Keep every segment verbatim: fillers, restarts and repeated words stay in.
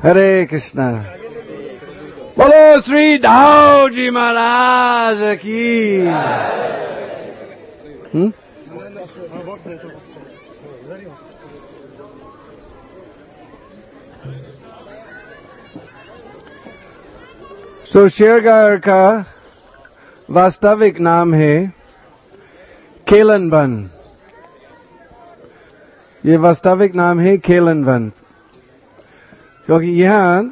हरे कृष्णा। बोलो श्री दाऊ जी महाराज की। हम्म सो शेरगार का वास्तविक नाम है केलनवन। ये वास्तविक नाम है केलनवन, क्योंकि यहाँ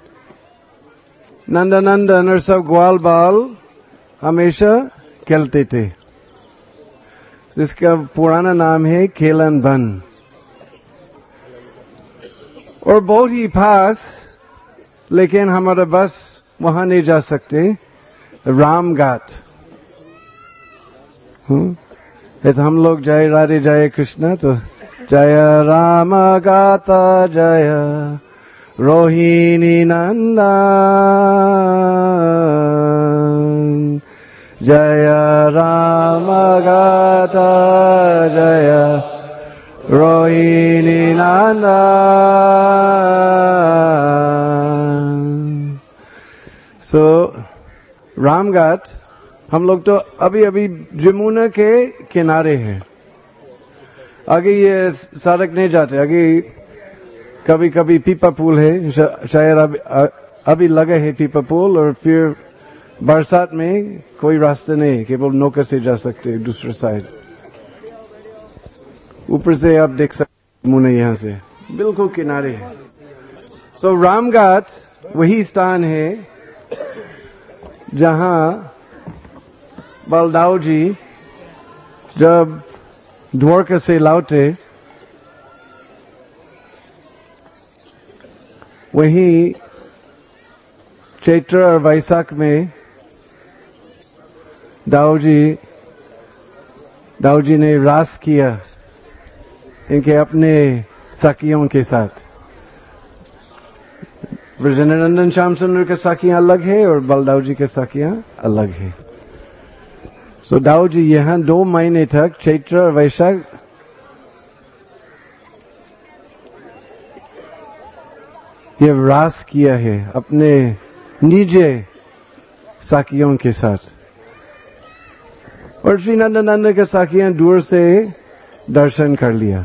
नंदनंदन और सब ग्वाल बाल हमेशा खेलते थे। इसका पुराना नाम है केलनवन। और बहुत ही पास, लेकिन हमारा बस वहां नहीं जा सकते, रामघाट। हम्म ऐसे हम लोग जय राधे जय कृष्णा, तो जय राम गाता जय रोहिणी नंदन, जय राम गाता जय रोहिणी नंदन। सो रामघाट हम लोग तो अभी अभी जमुना के किनारे हैं। आगे ये सड़क नहीं जाते, आगे कभी कभी पीपा पुल है, शायद अभी, अभी लगे है पीपा पुल। और फिर बरसात में कोई रास्ता नहीं, केवल नौका से जा सकते दूसरे साइड। ऊपर से आप देख सकते जमुना यहाँ से बिल्कुल किनारे है। सो so, रामघाट वही स्थान है जहां बलदाऊ जी जब द्वारका से लौटे, वहीं चैत्र और वैशाख में दाऊ जी दाऊ जी ने रास किया इनके अपने सखियों के साथ। ब्रजनंदन श्याम सुंदर के सखियां अलग है और बलदाऊ जी के सखियां अलग है। सो so, दाऊ जी यहां दो महीने तक चैत्र और वैशाख ये रास किया है अपने निजे सखियों के साथ। और श्री नंदनंदन के सखियां दूर से दर्शन कर लिया।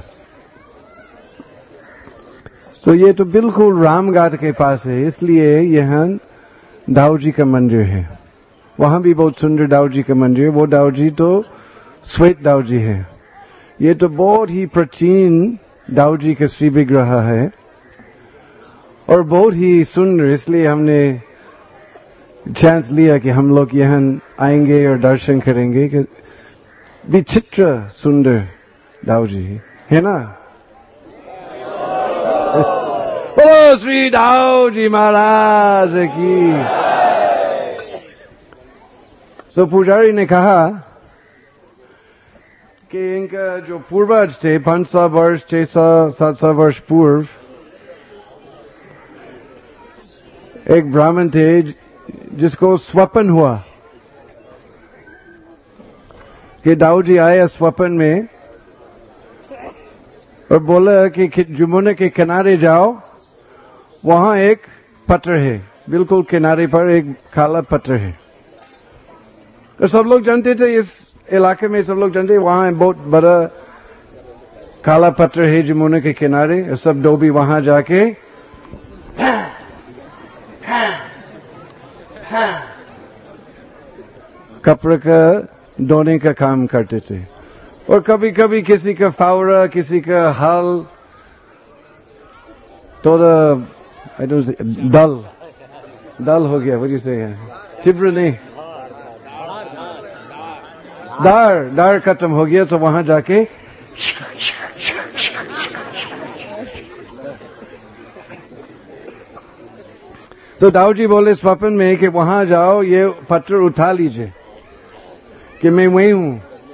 तो ये तो बिल्कुल रामघाट के पास है, इसलिए यहाँ दाऊ जी का मंदिर है। वहां भी बहुत सुंदर दाऊ जी का मंदिर। वो दाऊ जी तो श्वेत दाऊ जी है। ये तो बहुत ही प्राचीन दाऊ जी का श्री विग्रह है और बहुत ही सुंदर, इसलिए हमने चांस लिया कि हम लोग यहाँ आएंगे और दर्शन करेंगे। कि विचित्र सुंदर दाऊ जी है ना। ओ श्री दाऊ जी महाराज की। तो पुजारी ने कहा कि इनका जो पूर्वज थे पांच सौ वर्ष छह सौ सात सौ वर्ष पूर्व, एक ब्राह्मण थे जिसको स्वप्न हुआ कि दाऊ जी आए स्वप्न में और बोला कि जमुना के किनारे जाओ, वहां एक पत्थर है, बिल्कुल किनारे पर एक काला पत्थर है। तो सब लोग जानते थे, इस इलाके में सब लोग जानते वहां बहुत बड़ा काला पत्थर है जमुना के किनारे। सब डोबी वहां जाके कपड़े का धोने का काम करते थे। और कभी कभी किसी का फावड़ा, किसी का हल, थोड़ा दल दल हो गया, वजह से चिब्र नहीं, दार दार खत्म हो गया, तो वहां जाके तो दाऊ जी बोले स्वप्न में कि वहां जाओ, ये पत्थर उठा लीजिए कि मैं वही हूं।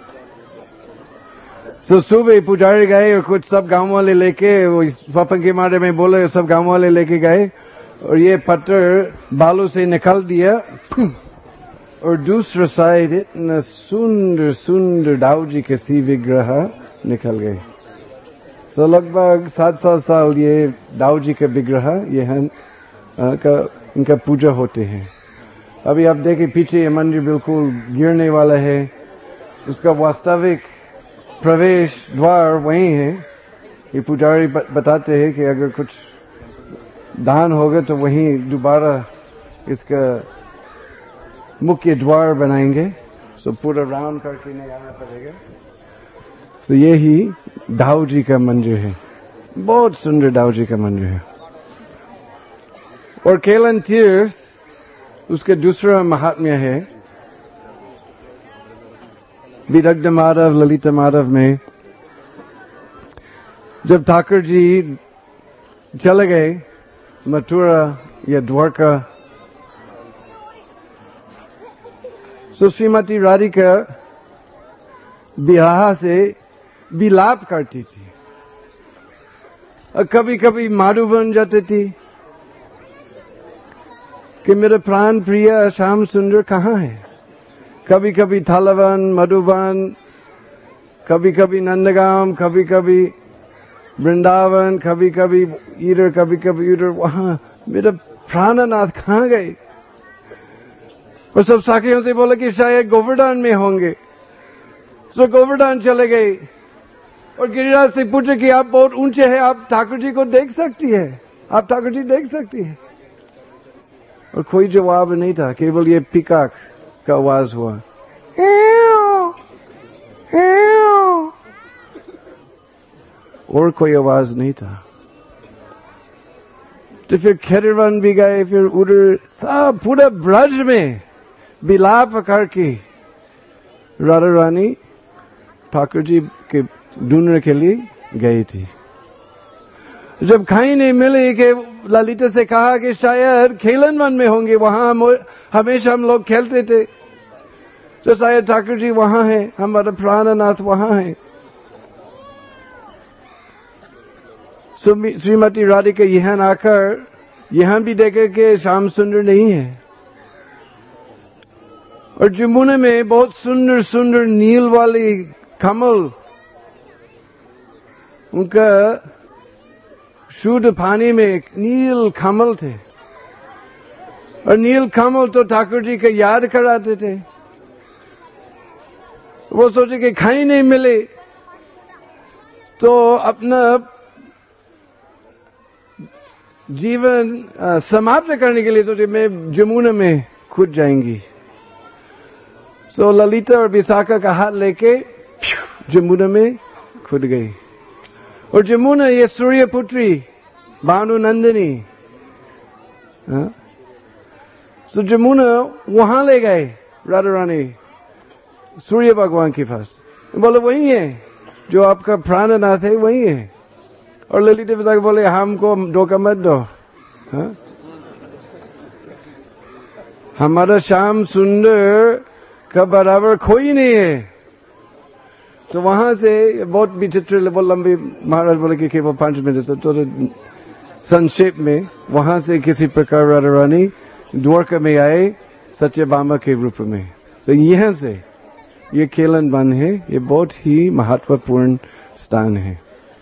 तो सुबह पुजारी गए और कुछ सब गांव वाले लेके, वो स्वप्न के मारे में बोले, सब गांव वाले लेके गए और ये पत्थर बालू से निकल दिया और दूसरा साइड इतना सुंदर सुंदर दाऊ जी के सी विग्रह निकल गए। तो लगभग सात सौ साल ये दाऊ जी का विग्रह यहाँ का इनका पूजा होते हैं। अभी आप देखें पीछे ये मंदिर बिल्कुल गिरने वाला है, उसका वास्तविक प्रवेश द्वार वही है। ये पुजारी बताते हैं कि अगर कुछ दान होगा तो वहीं दोबारा इसका मुख्य द्वार बनाएंगे, तो पूरा राउंड करके नहीं आना पड़ेगा। तो ये ही दाऊ जी का मंदिर है, बहुत सुंदर दाऊ जी का मंदिर है। और केलन तीर्थ उसके दूसरा महात्म्य है। विदग्ध माधव ललिता माधव में जब ठाकुर जी चले गए मथुरा या द्वारका, तो श्रीमती राधिका बिरहा से विलाप करती थी और कभी कभी मारू बन जाती थी कि मेरे प्राण प्रिय श्याम सुंदर कहाँ है। कभी कभी थालावन, मधुबन, कभी कभी नंदगांव, कभी कभी वृंदावन, कभी कभी इधर, कभी कभी इधर, वहां मेरे प्राणनाथ कहाँ गए। और सब साखियों से बोला कि शायद गोवर्धन में होंगे, तो गोवर्धन चले गए। और गिरिराज से पूछे कि आप बहुत ऊंचे हैं, आप ठाकुर जी को देख सकती है, आप ठाकुर जी देख सकती है। और कोई जवाब नहीं था, केवल ये पिकाक का आवाज हुआ, और कोई आवाज नहीं था। तो फिर खेरवन भी गए, फिर उधर सब पूरा ब्रज में विलाप करके राधा रानी ठाकुर जी के ढूंढने के लिए गई थी। जब कहीं नहीं मिले कि ललिता से कहा कि शायद खेलन वन में होंगे, वहां हमेशा हम लोग खेलते थे, तो शायद ठाकुर जी वहां है, हमारा प्राणनाथ वहां है। श्रीमती राधिका यहां आकर यहां भी देखे कि श्याम सुंदर नहीं है। और जमुना में बहुत सुंदर सुंदर नील वाली कमल, उनका शुद्ध पानी में नील कमल थे, और नील कमल तो ठाकुर जी को याद कराते थे। वो सोचे कि कहीं नहीं मिले तो अपना जीवन समाप्त करने के लिए सोचे मैं जमुना में कूद जाएंगी। सो ललिता और विशाखा का हाथ लेके जमुना में कूद गई। और जमुना ये सूर्य पुत्री भानु नंदिनी, तो जमुना वहां ले गए राधा रानी सूर्य भगवान के पास। बोले वही है जो आपका प्राणनाथ है, वही है। और ललिता विशाखा बोले हमको धोखा मत दो, हा? हमारा श्याम सुंदर का बराबर कोई नहीं है। तो वहां से बहुत विचित्र बहुत लंबी महाराज बोले कि केवल पांच मिनट, तो, तो संक्षेप में वहां से किसी प्रकार राधा रानी द्वारका में आए सत्यभामा के रूप में। तो यहां से ये खेलन वन है, ये बहुत ही महत्वपूर्ण स्थान है।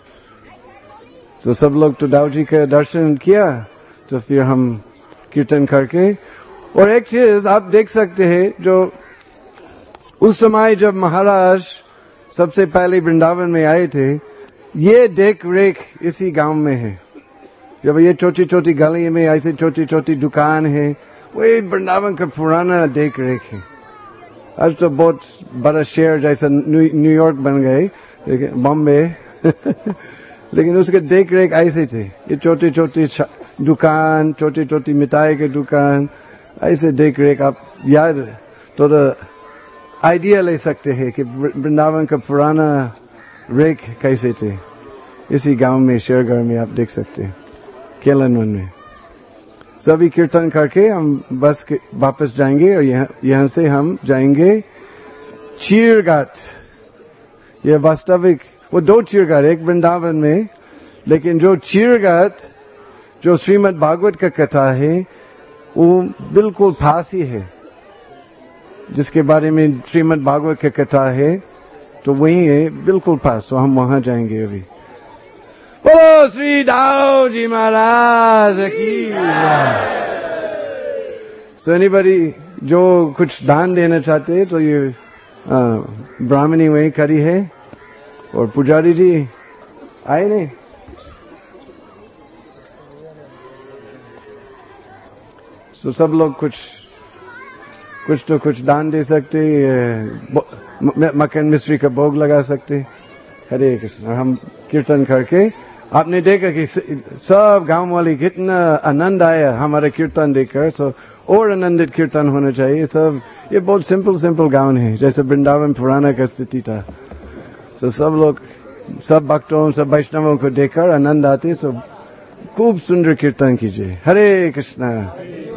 तो सब लोग तो दाऊ जी का दर्शन किया, तो फिर हम कीर्तन करके। और एक चीज आप देख सकते हैं, जो उस समय जब महाराज सबसे पहले वृंदावन में आए थे, ये देख रेख इसी गांव में है। जब ये छोटी छोटी गली में ऐसे छोटी छोटी दुकान है, वही वृंदावन का पुराना देख रेख है। आज तो बहुत बड़ा शहर जैसा न्यूयॉर्क बन गए, लेकिन बॉम्बे लेकिन उसके देख रेख ऐसे थे। ये छोटी छोटी दुकान, छोटी छोटी मिठाई की दुकान, ऐसे देख रेख आप याद तो आइडिया ले सकते हैं कि वृंदावन का पुराना रेख कैसे थे। इसी गांव में शेरगढ़ में आप देख सकते हैं, केलन वन में। सभी कीर्तन करके हम बस के वापस जाएंगे और यहाँ यहाँ से हम जाएंगे चीरघाट। यह वास्तविक वो दो चीरघाट, एक वृंदावन में, लेकिन जो चीरघाट जो श्रीमद् भागवत का कथा है वो बिल्कुल पास ही है, जिसके बारे में श्रीमद् भागवत की कथा है, तो वही है बिल्कुल पास। तो हम वहां जाएंगे अभी। बोलो श्री दाऊ जी महाराज की। So anybody जो कुछ दान देना चाहते हैं तो ये ब्राह्मणी वहीं खड़ी है और पुजारी जी आए नहीं। तो सब लोग कुछ कुछ तो कुछ दान दे सकते, मक्खन मिश्री का भोग लगा सकते। हरे कृष्ण। हम कीर्तन करके आपने देखा कि सब गांव वाले कितना आनंद आया हमारा कीर्तन देखकर। तो और आनंदित कीर्तन होना चाहिए। सब ये बहुत सिंपल सिंपल गाँव है, जैसे वृंदावन पुराना का स्थिति था। तो सब लोग सब भक्तों सब वैष्णवों को देखकर आनंद आते। तो खूब सुंदर कीर्तन कीजिए। हरे कृष्णा।